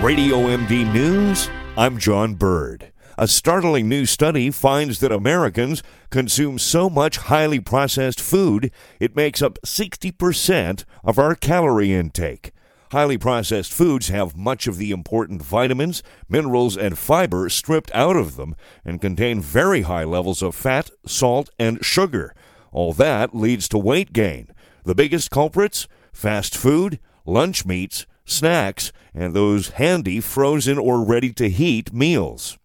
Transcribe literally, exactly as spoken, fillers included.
Radio M D News, I'm John Bird. A startling new study finds that Americans consume so much highly processed food, it makes up sixty percent of our calorie intake. Highly processed foods have much of the important vitamins, minerals, and fiber stripped out of them and contain very high levels of fat, salt, and sugar. All that leads to weight gain. The biggest culprits? Fast food, lunch meats, snacks, and those handy frozen or ready-to-heat meals.